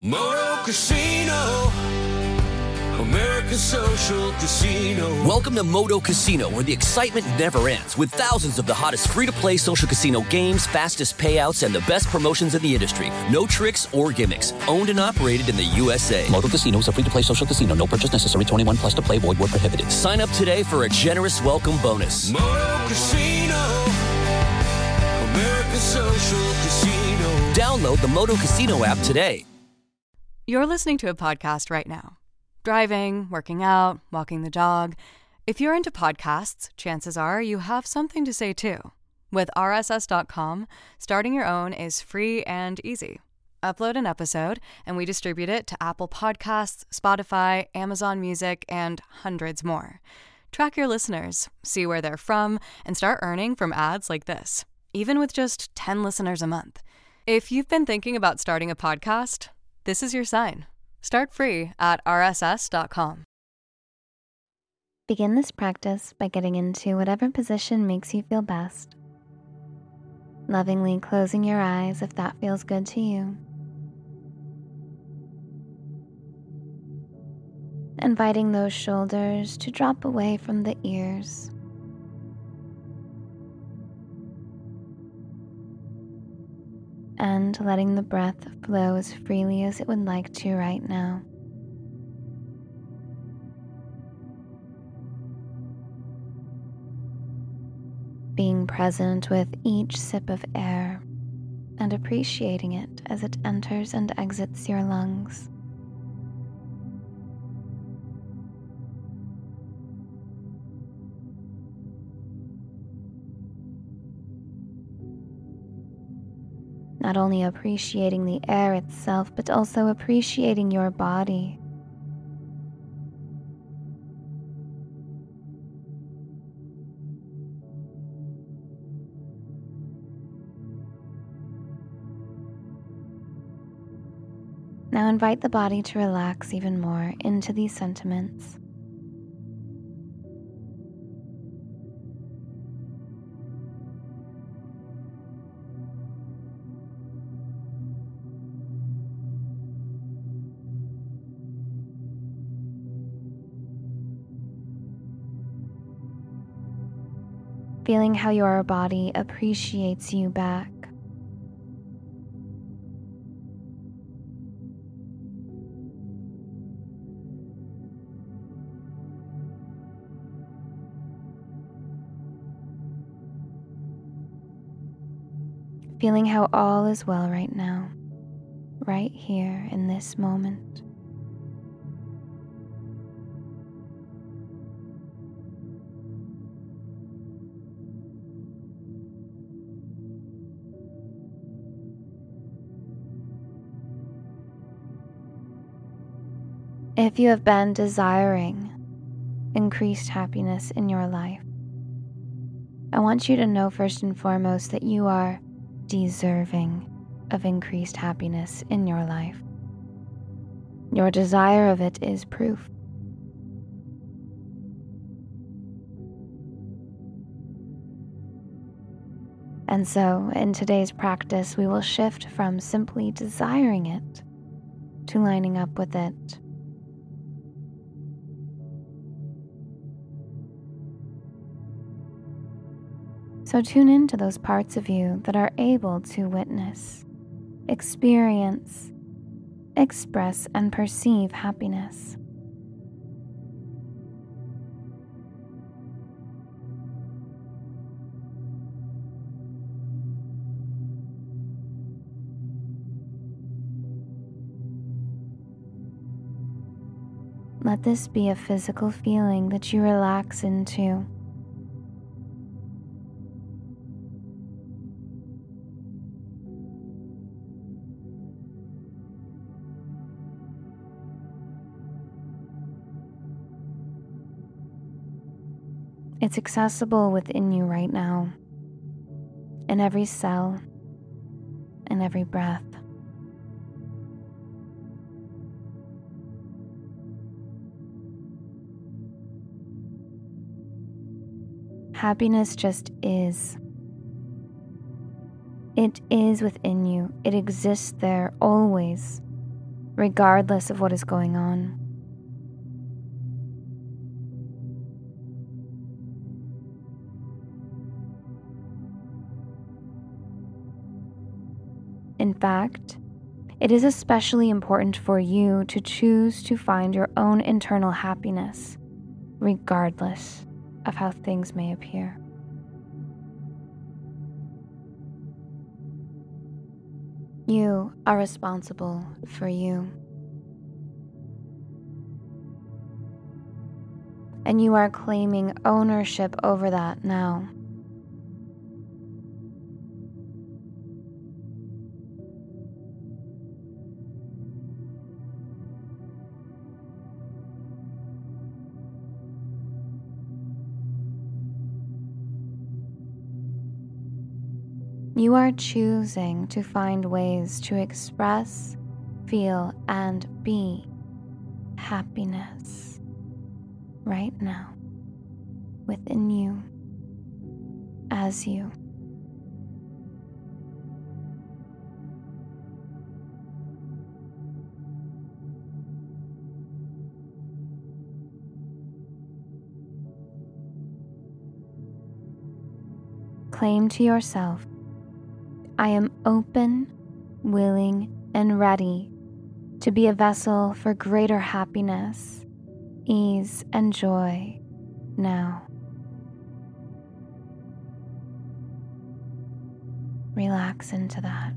Moto Casino, America's social casino. Welcome to Moto Casino, where the excitement never ends, with thousands of the hottest free-to-play social casino games, fastest payouts, and the best promotions in the industry. No tricks or gimmicks. Owned and operated in the USA. Moto Casino is a free-to-play social casino. No purchase necessary. 21 plus to play. Void where prohibited. Sign up today for a generous welcome bonus. Moto Casino, America's social casino. Download the Moto Casino app today. You're listening to a podcast right now. Driving, working out, walking the dog. If you're into podcasts, chances are you have something to say too. With RSS.com, starting your own is free and easy. Upload an episode, and we distribute it to Apple Podcasts, Spotify, Amazon Music, and hundreds more. Track your listeners, see where they're from, and start earning from ads like this, even with just 10 listeners a month. If you've been thinking about starting a podcast, this is your sign. Start free at rss.com. Begin this practice by getting into whatever position makes you feel best. Lovingly closing your eyes if that feels good to you. Inviting those shoulders to drop away from the ears. And letting the breath flow as freely as it would like to right now. Being present with each sip of air and appreciating it as it enters and exits your lungs. Not only appreciating the air itself, but also appreciating your body. Now invite the body to relax even more into these sentiments. Feeling how your body appreciates you back. Feeling how all is well right now, right here in this moment. If you have been desiring increased happiness in your life, I want you to know first and foremost that you are deserving of increased happiness in your life. Your desire of it is proof. And so, in today's practice, we will shift from simply desiring it to lining up with it. So tune into those parts of you that are able to witness, experience, express, and perceive happiness. Let this be a physical feeling that you relax into. It's accessible within you right now, in every cell, in every breath. Happiness just is. It is within you. It exists there always, regardless of what is going on. In fact, it is especially important for you to choose to find your own internal happiness, regardless of how things may appear. You are responsible for you. And you are claiming ownership over that now. You are choosing to find ways to express, feel, and be happiness right now within you, as you. Claim to yourself, I am open, willing, and ready to be a vessel for greater happiness, ease, and joy now. Relax into that.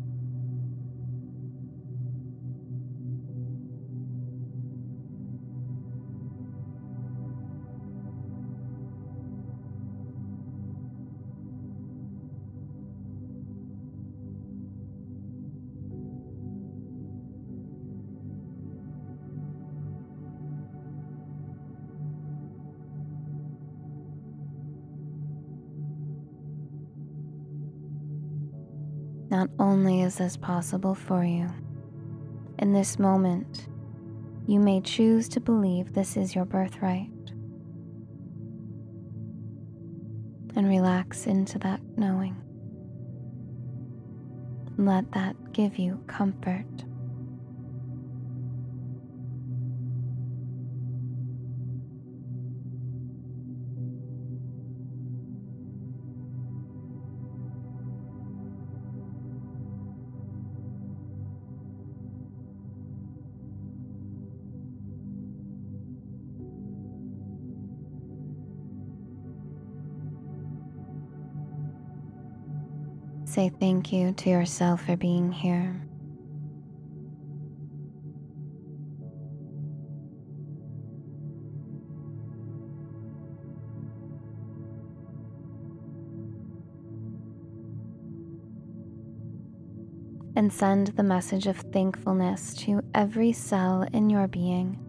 Not only is this possible for you, in this moment, you may choose to believe this is your birthright. And relax into that knowing. Let that give you comfort. Say thank you to yourself for being here. And send the message of thankfulness to every cell in your being.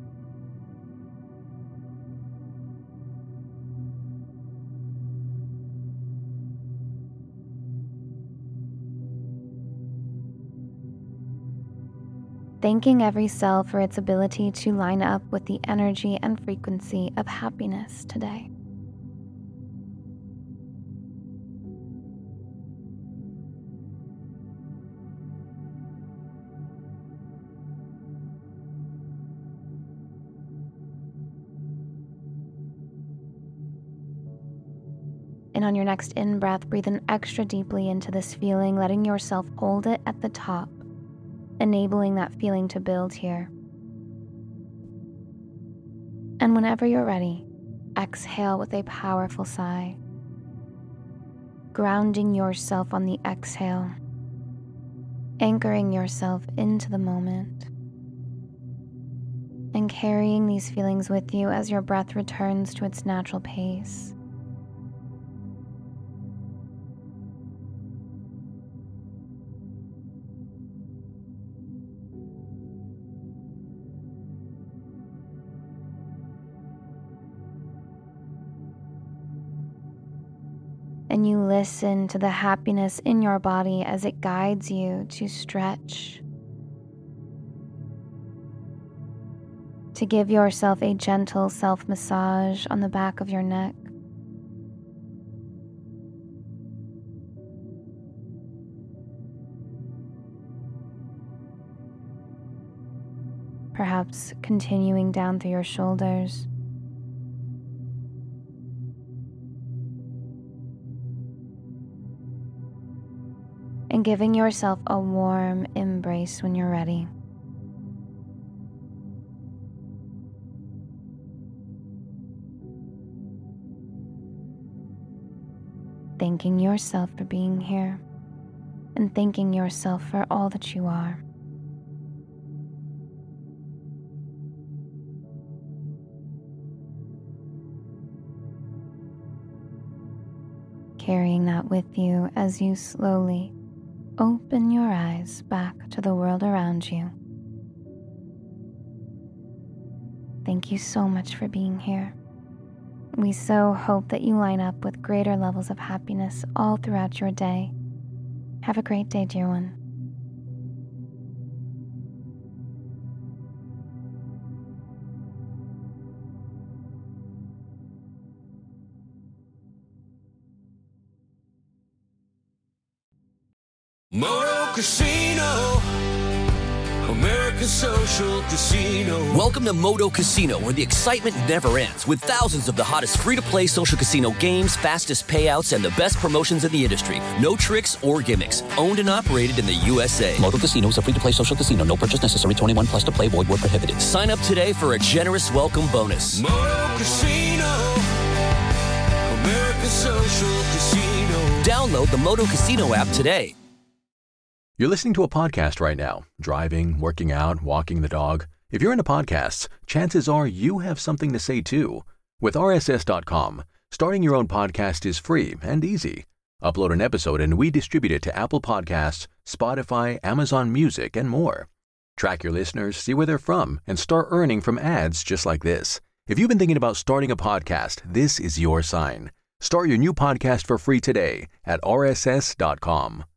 Thanking every cell for its ability to line up with the energy and frequency of happiness today. And on your next in-breath, breathe in extra deeply into this feeling, letting yourself hold it at the top, enabling that feeling to build here. And whenever you're ready, exhale with a powerful sigh, grounding yourself on the exhale, anchoring yourself into the moment, and carrying these feelings with you as your breath returns to its natural pace. And you listen to the happiness in your body as it guides you to stretch, to give yourself a gentle self-massage on the back of your neck. perhaps continuing down through your shoulders. And giving yourself a warm embrace when you're ready. Thanking yourself for being here, and thanking yourself for all that you are. Carrying that with you as you slowly open your eyes back to the world around you. Thank you so much for being here. We so hope that you line up with greater levels of happiness all throughout your day. Have a great day, dear one. Moto Casino, American Social Casino. Welcome to Moto Casino, where the excitement never ends, with thousands of the hottest free-to-play social casino games, fastest payouts, and the best promotions in the industry. No tricks or gimmicks. Owned and operated in the USA. Moto Casino is a free-to-play social casino. No purchase necessary. 21 plus to play. Void where prohibited. Sign up today for a generous welcome bonus. Moto Casino, American Social Casino. Download the Moto Casino app today. You're listening to a podcast right now, driving, working out, walking the dog. If you're into podcasts, chances are you have something to say too. With RSS.com, starting your own podcast is free and easy. Upload an episode and we distribute it to Apple Podcasts, Spotify, Amazon Music, and more. Track your listeners, see where they're from, and start earning from ads just like this. If you've been thinking about starting a podcast, this is your sign. Start your new podcast for free today at RSS.com.